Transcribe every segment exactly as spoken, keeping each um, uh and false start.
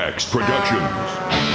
X Productions.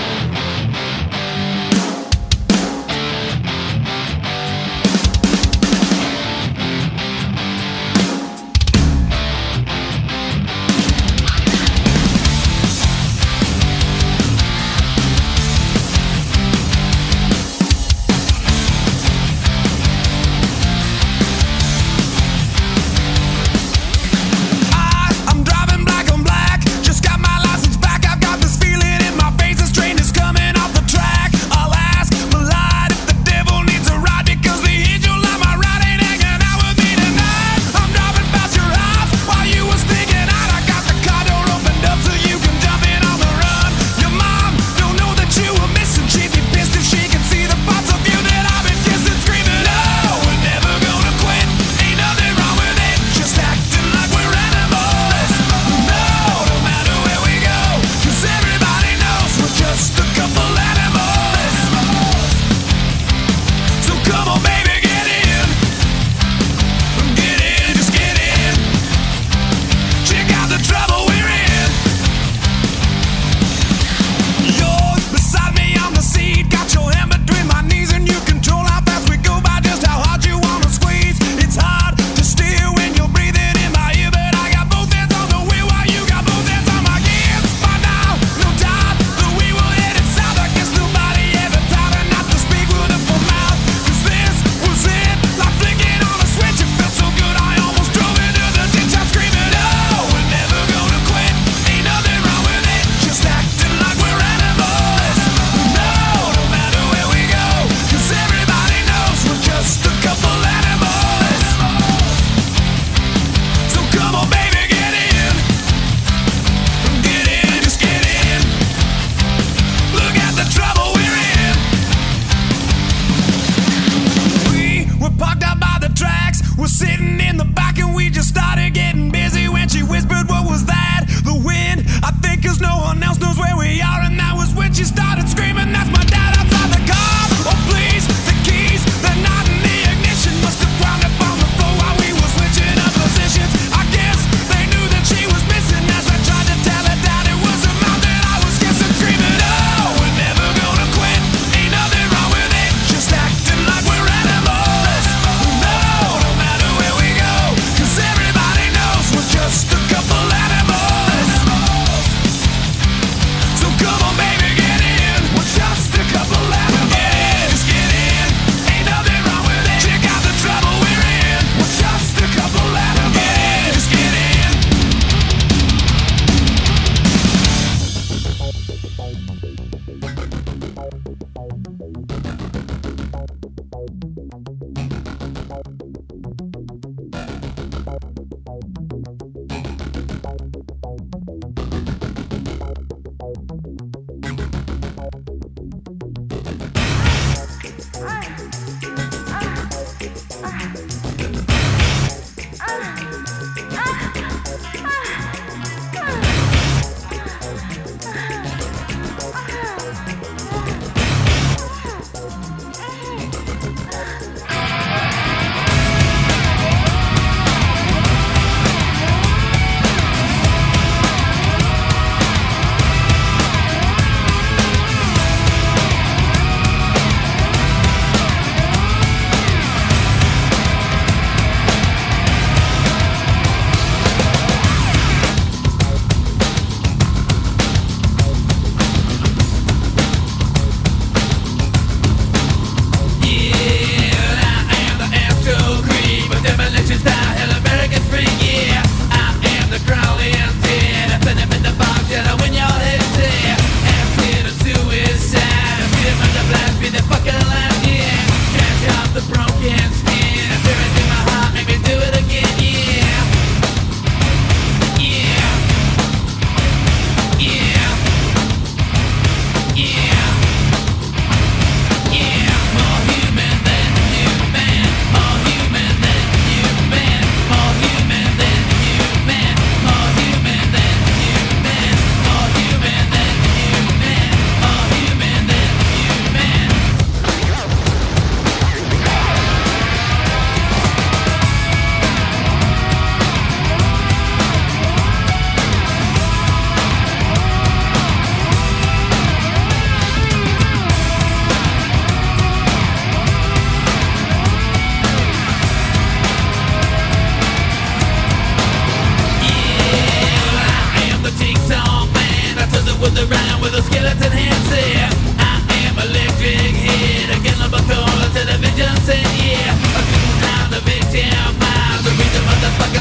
We're sitting in the back and we just started getting busy when she whispered, "What was that?" The wind, I think, 'cause no one else knows where we are. And that was when she started screaming, "That's my dad outside the car." Oh please, the keys, they're not in the ignition. Must have wound up on the floor while we were switching up positions. I guess they knew that she was missing as I tried to tell her that it was a mouth that I was kissing, screaming, "Oh, we're never gonna quit, ain't nothing wrong with it, just acting like we're animals. No, no matter where we go, 'cause everybody knows we're just a couple animals. So come on baby, get in, we're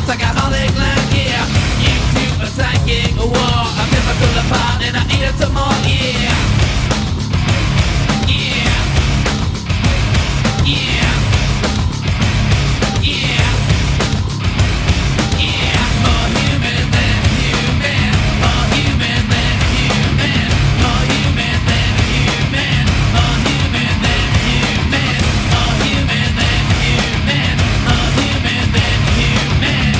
psychotic land, yeah. Into a psychic war, a physical apart and I eat it some more, yeah. Yeah. Yeah. Yeah. Yeah. More human than human. More human than human. More human than human. More human than human. More human than human. More human than human.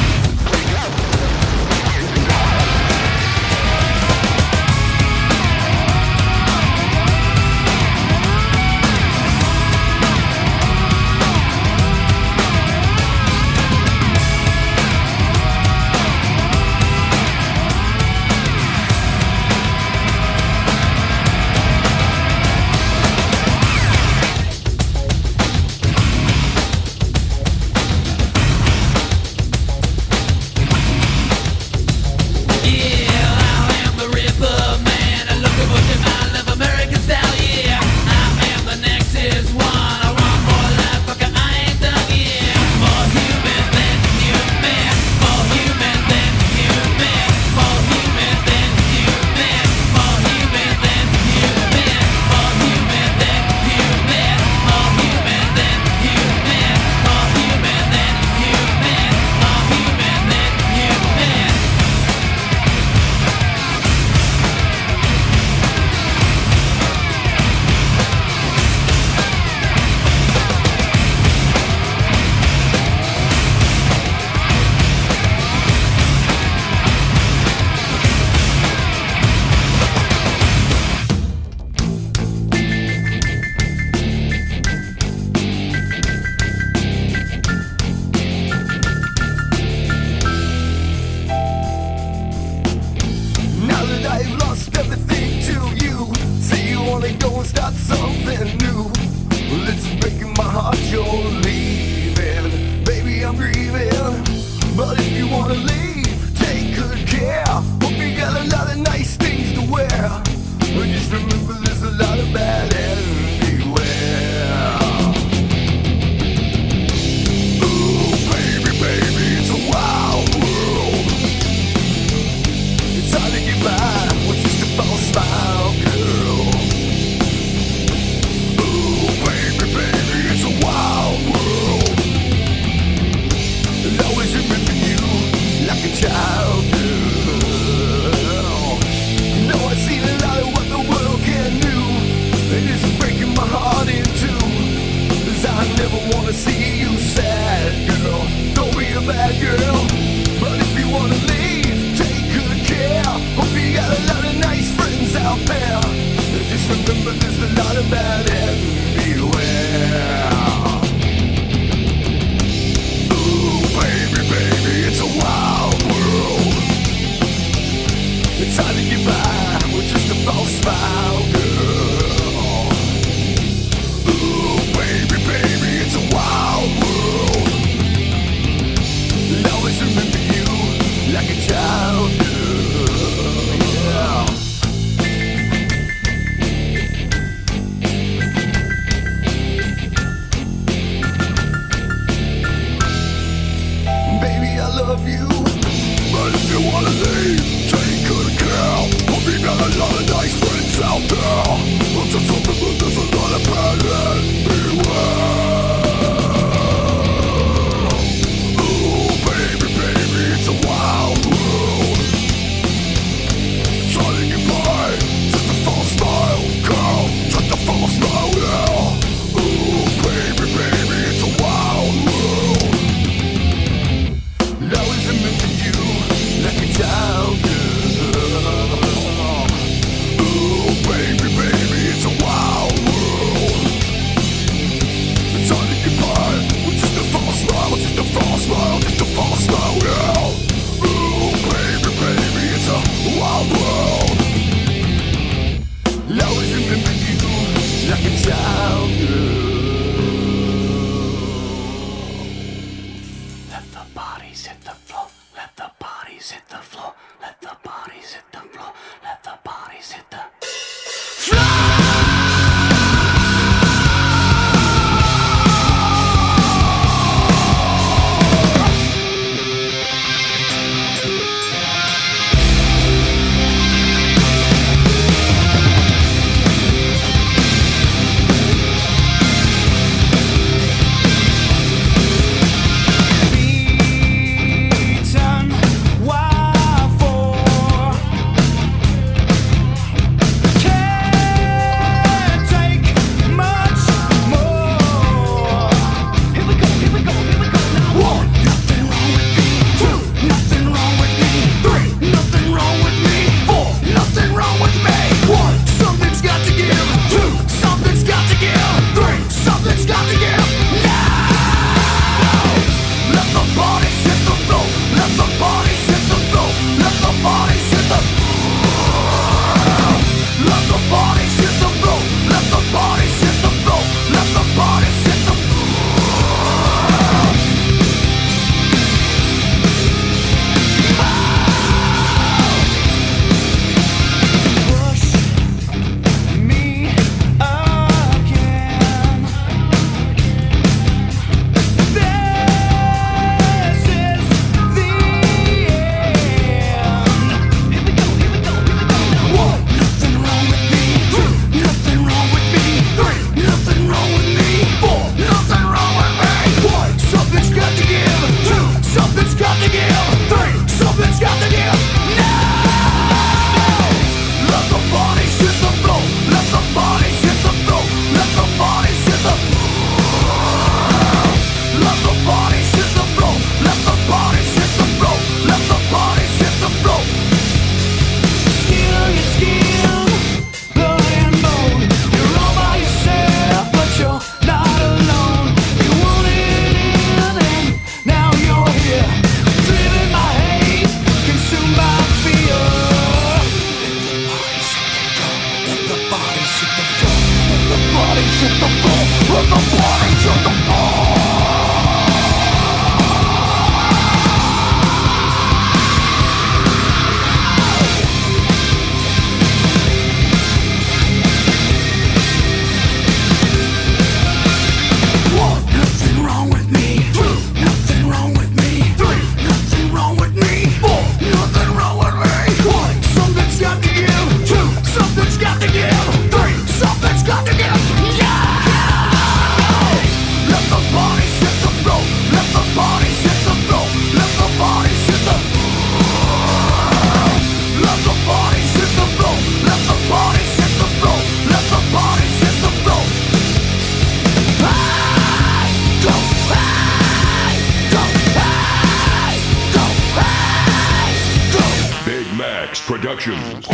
Productions.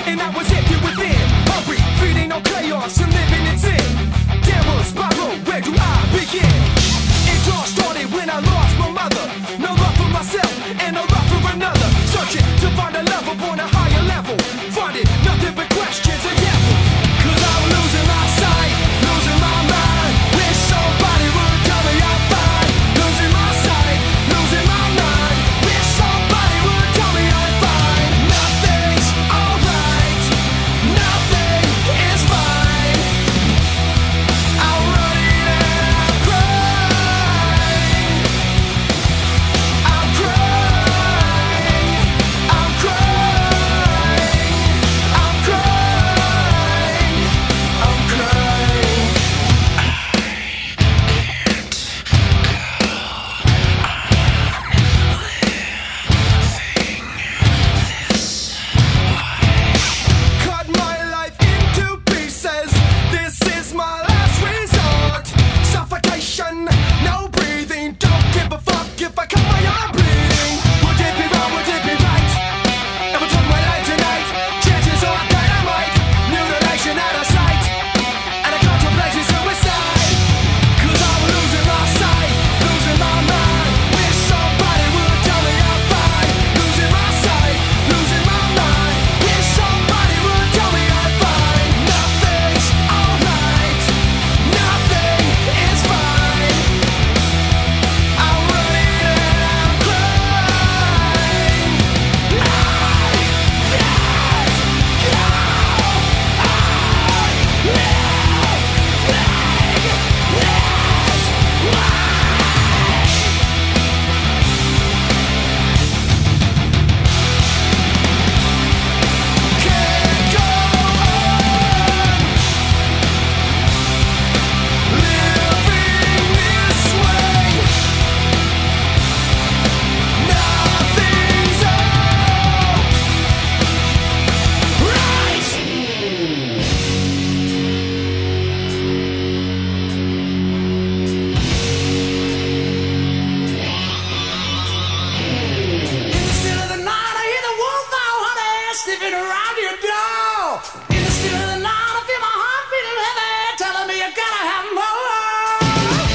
and I was empty within. Hungry, feeding on chaos and living in sin. Devil spiral, where do I begin? It all started when I lost my mother. No love for myself and no love for another. Searching to find a love upon a higher level. Finding nothing but questions and devils. Cause I was losing my sight, losing my mind. Wish somebody would tell me I'm fine. Losing my sight, losing my mind. Wish somebody would tell me I'm fine. Nothing's alright, nothing is fine. I'm running and I'm crying. I'm crying, I'm crying, I'm crying, I'm crying. Cut my life into pieces. This is my last resort. Suffocation, no breathing. Don't give a fuck if I cut my arm bleeding. Would it be wrong? Would it be right? If I took my life tonight, chances are that I might. Mutilation out of sight, and I contemplated suicide. Cause I was losing my sight, losing my mind. Wish somebody would tell me I'm fine. Losing my sight, losing my mind. Wish somebody would tell me I'm fine. Nothing's alright, nothing is fine. I'm running and I'm crying. I can't go on living this way. Nothing's In the still of the night, I hear the wolf owl honey sniffing around your door. In the still of the night, I feel my heart beating heavy, telling me you gotta have more.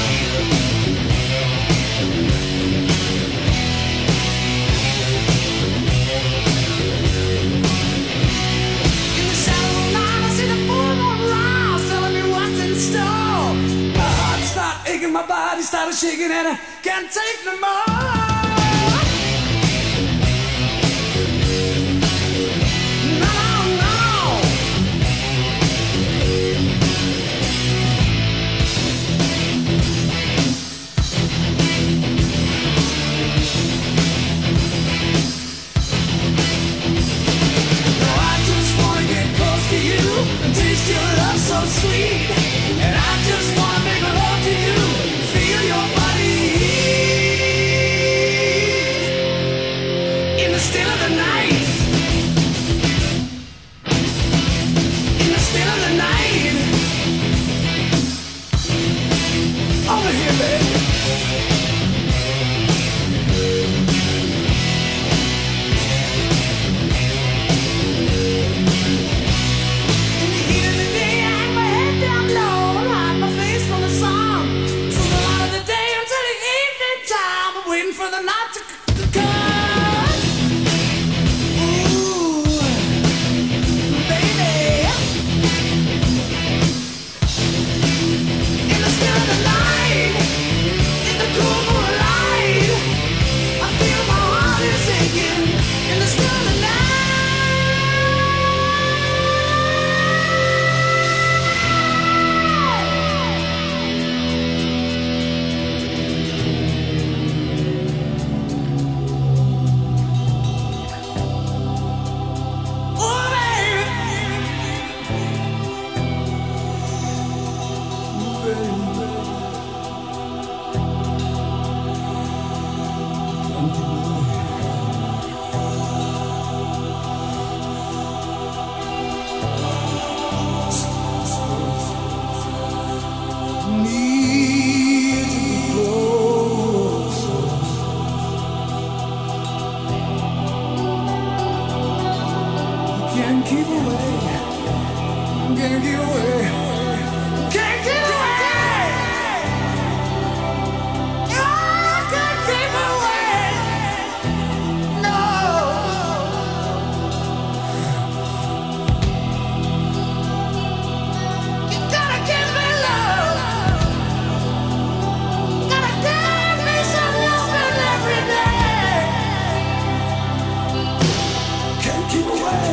In the shadow of the night, I see the full moon rise, telling me what's in store. My heart started aching, my body started shaking, and I can't take no more. No, no. No, I just wanna get close to you and taste your love so sweet. And I just wanna make love to you, feel your body heat. Can't keep away. Can't keep away. Can't keep away. I can't keep away. No. You gotta give me love. Gotta give me some loving every day. Can't keep away.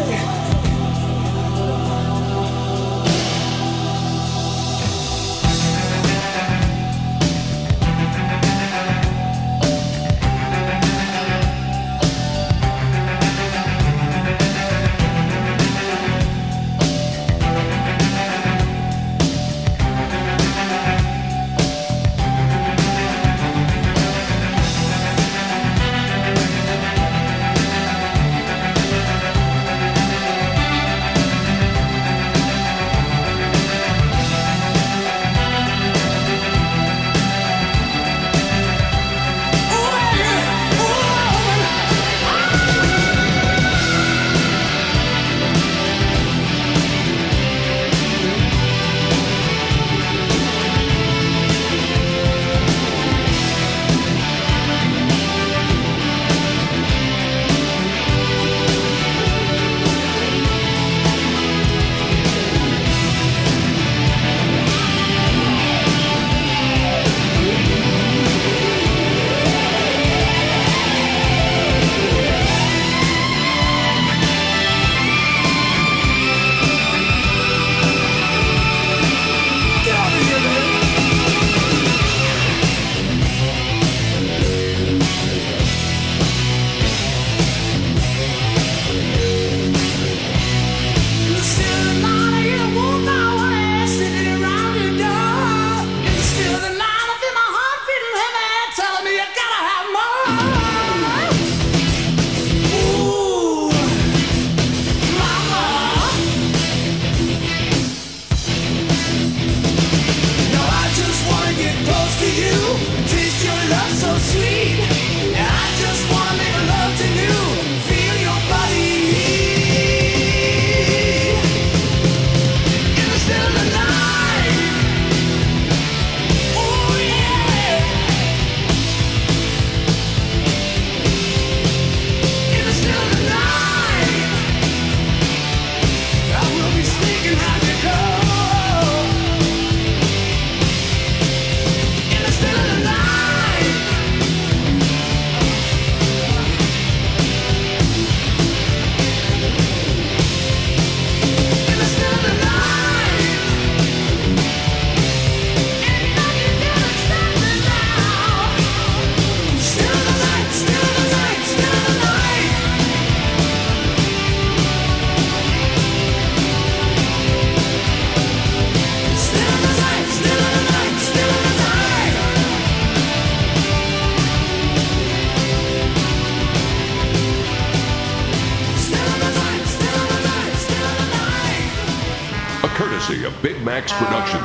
Courtesy of Big Max Productions.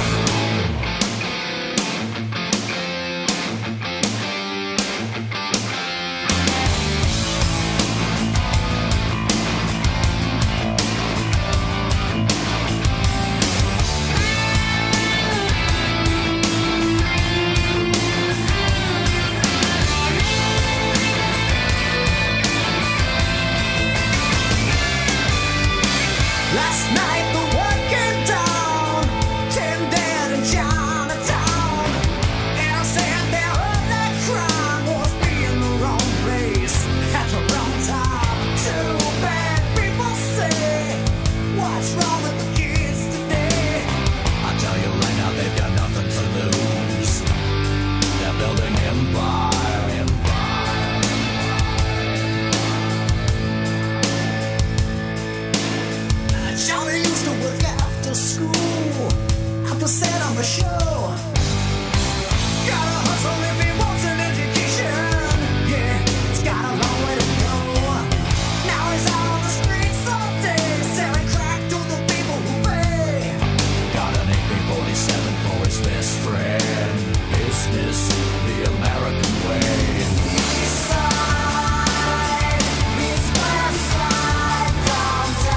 Last night the working dawn, ten dead in Chinatown, and I said their only crime was being the wrong place at the wrong time. Too bad people say, what's wrong with the kids today? I tell you right now, they've got nothing to lose. They're building empire, empire. Johnny used to work after school, after set on the show. Gotta hustle if he wants an education. Yeah, it's got a long way to go. Now he's out on the streets all day, selling crack to the people who pay. Got an A K forty-seven for his best friend. Business, the American way. East side, East West side, downtown.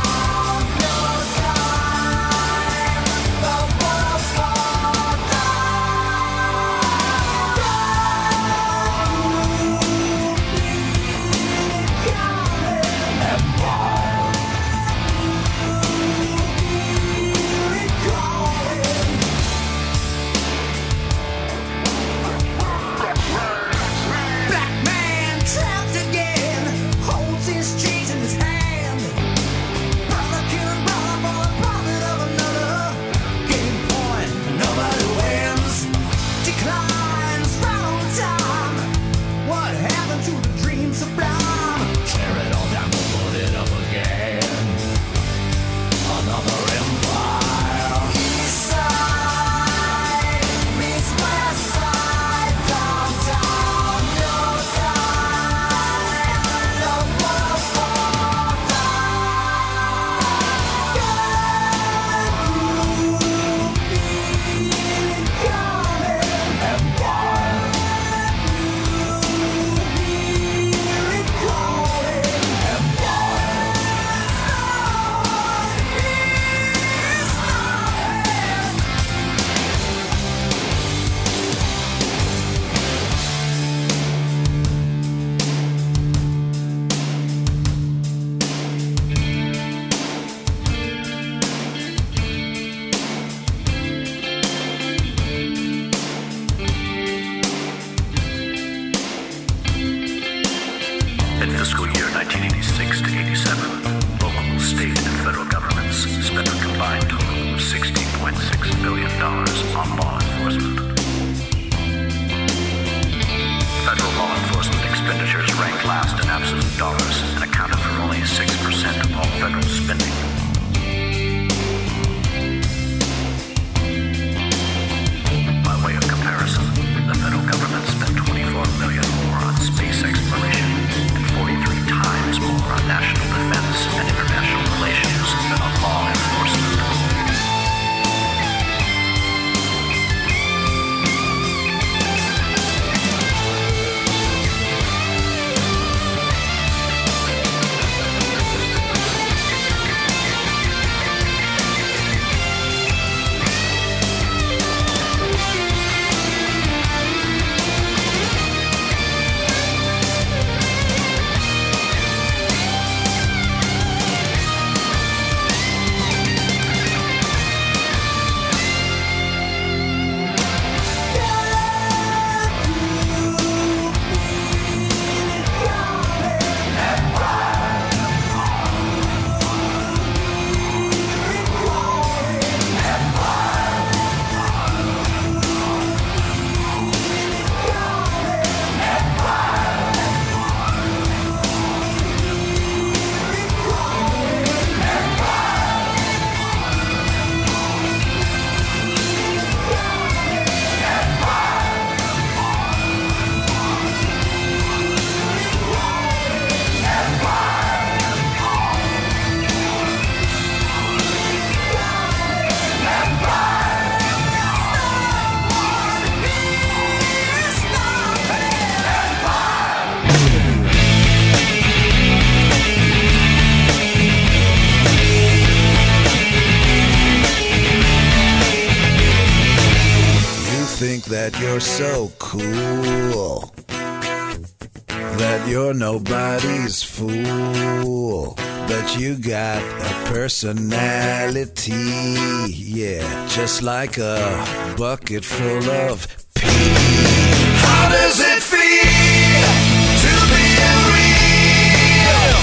that you're so cool, that you're nobody's fool, but you got a personality, yeah, just like a bucket full of pee. How does it feel to be a real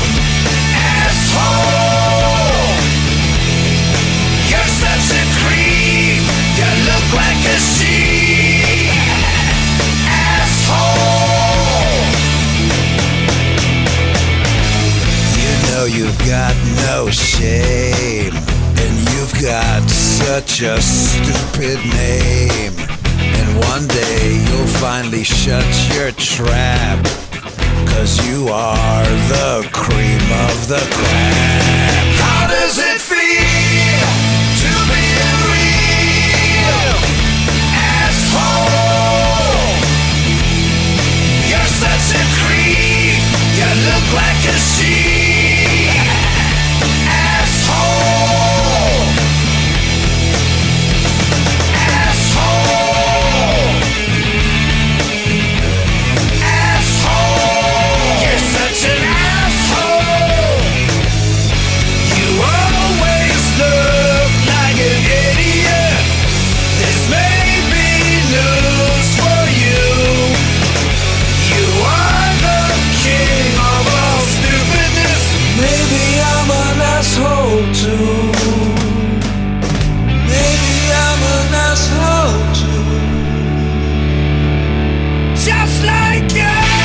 asshole? You're such a creep, you look like a sheep, asshole. You know you've got no shame, and you've got such a stupid name. And one day you'll finally shut your trap, 'cause you are the cream of the crap. How does it feel to be a real asshole? You're such a creep, you look like a sheep, asshole, asshole, asshole. You're such an asshole. You always look like an idiot. This may be news for you. You are the king of all stupidness. Maybe I'm an asshole too. Maybe I'm an asshole too. Just like you.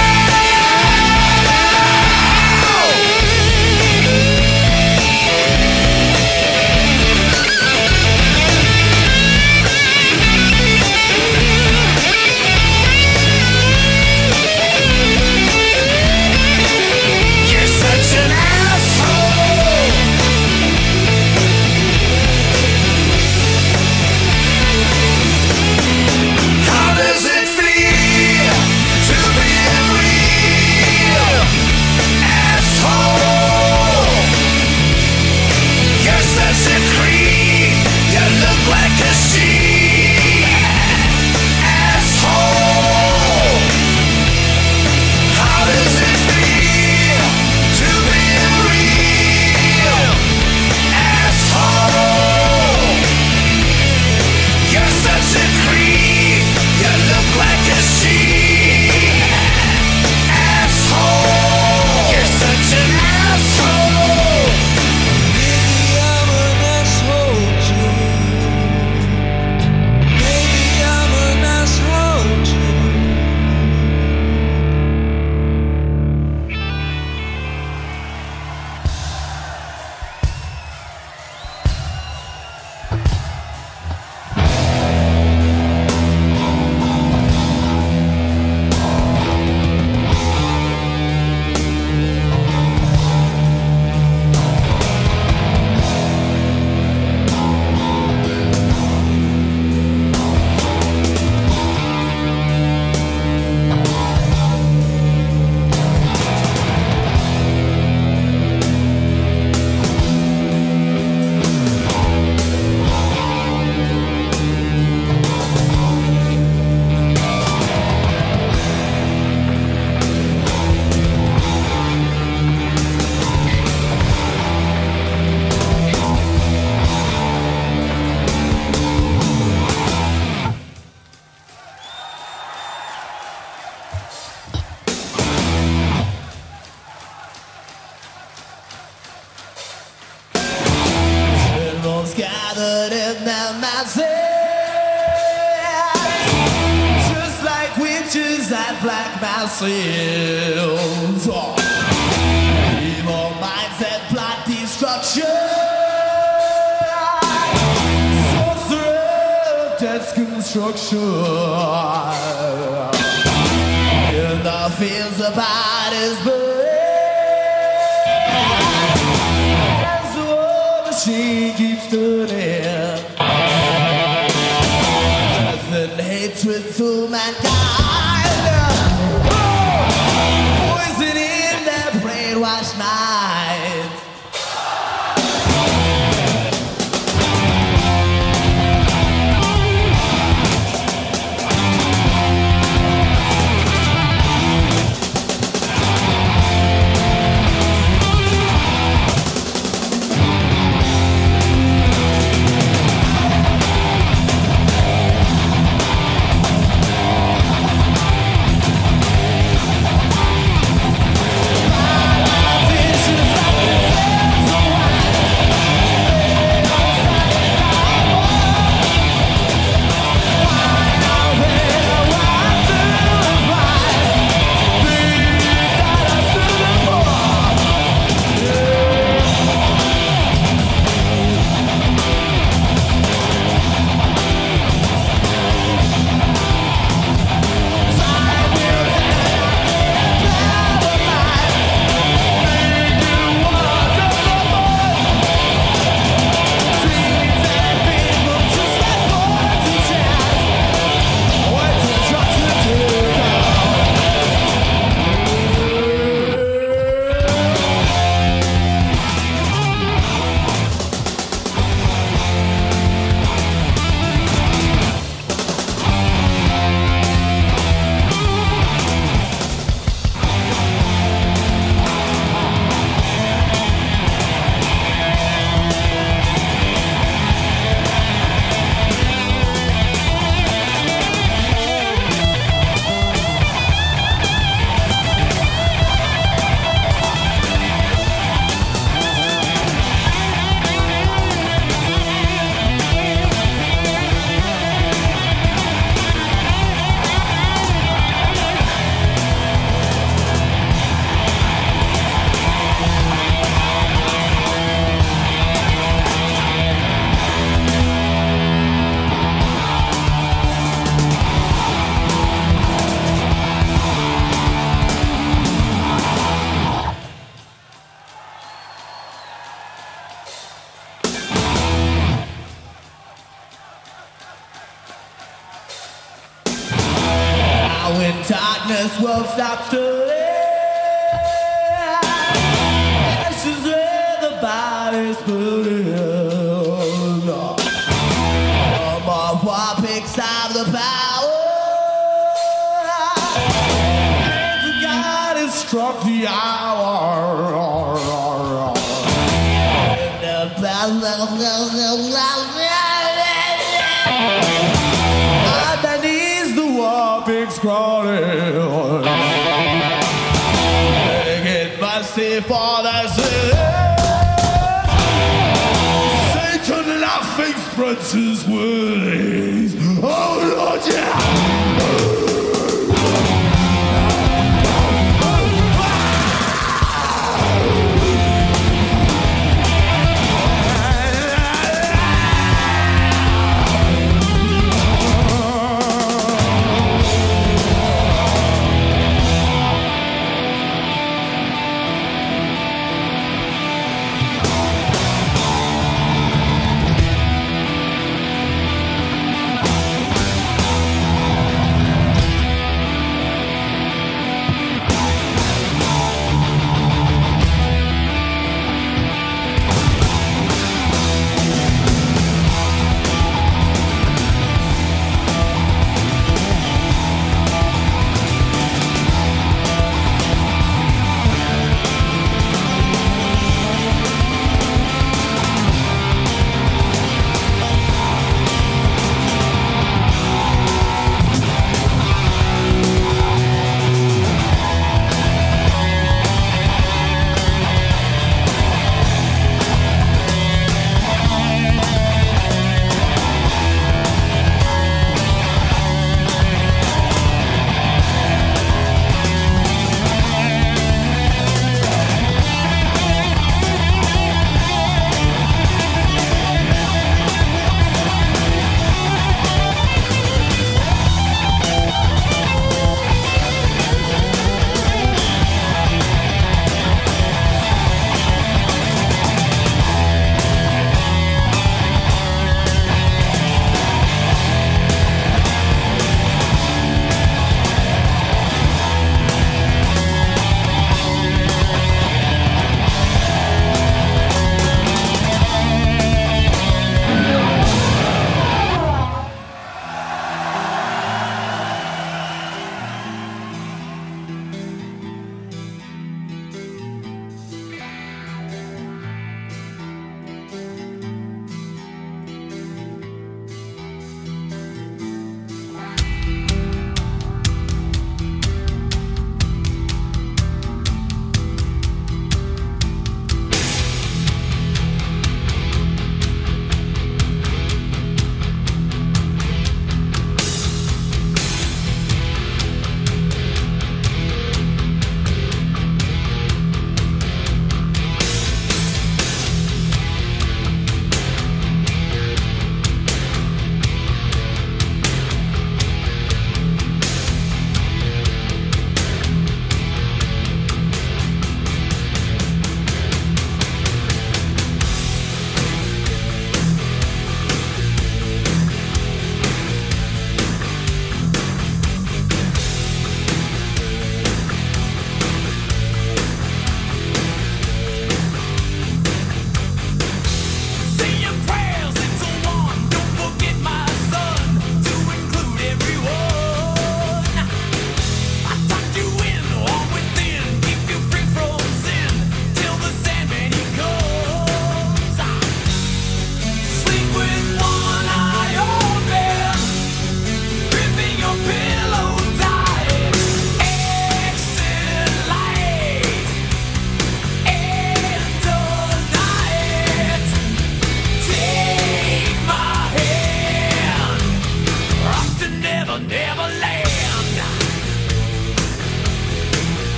You're such an asshole. How does it feel to be a real asshole? You're such a creep, you look like a sheep, asshole. How does it feel to be a real asshole? You're such a creep, you look like a sheep, asshole. You're such an asshole. Maybe I'm an asshole too. Maybe I'm an asshole too. Generals gathered in their masses, just like witches at black masses. Evil minds that plot destruction, sorcerer of death's construction. In the fields of bodies as the war machine keeps turning, death and hatred to mankind, poison in their brainwashed minds. this world stops to live. This is where the body's put in. My war picks up the power. And God has struck the hour. Underneath the war picks crawling. Get mercy for the sin. Satan laughing spreads his wings. Oh Lord, yeah.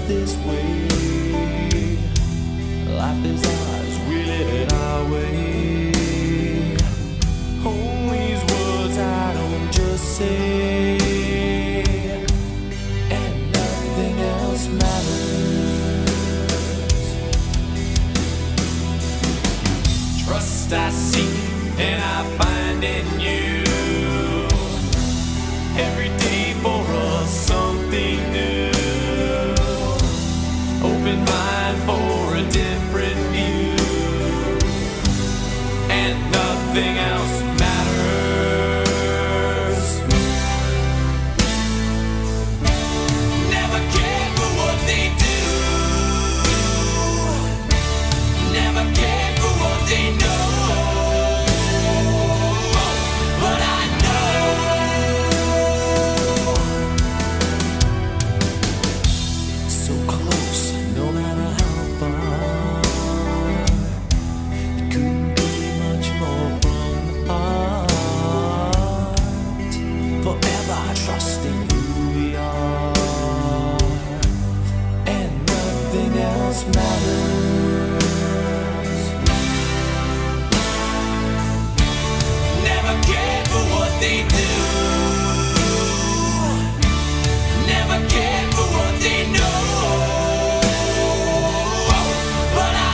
this way. Life is ours, we live it our way. All these words I don't just say, and nothing else matters. Trust I seek and I find in you. Every day for us something new. Open mind for a different view, and nothing else matters. Never cared for what they do. Never cared for what they know. But I trusting who we are, and nothing else matters. Never cared for what they do. Never cared for what they know. But I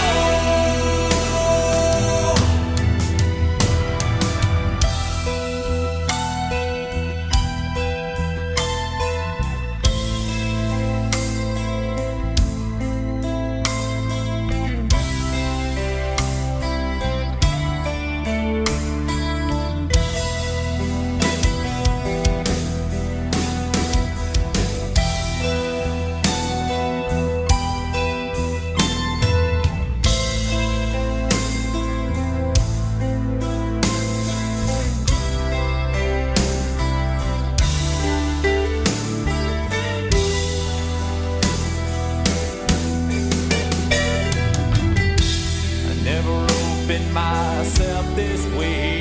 myself this way.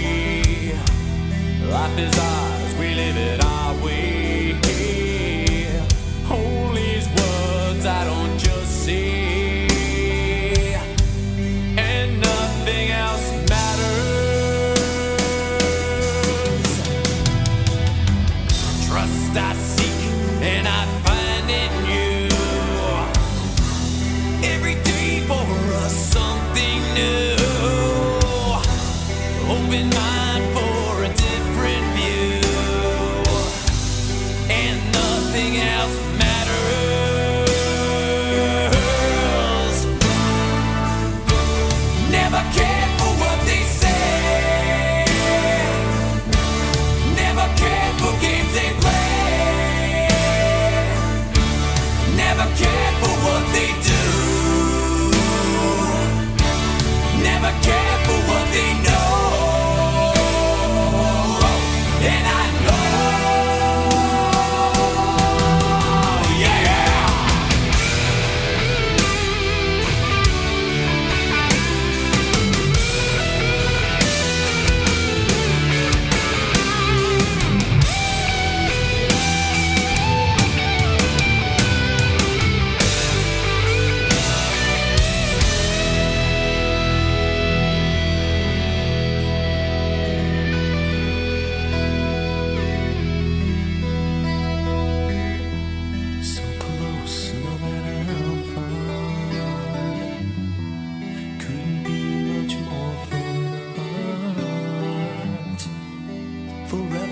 Life is ours, we live it our way. All these words I don't just say, and nothing else matters. Trust I seek and I find in you. Every day for us something new. Open mind for a different view, and nothing else matters. Never cared for what they say. Never cared for games they play. Never cared for what they do. Never cared for what they know. And I forever.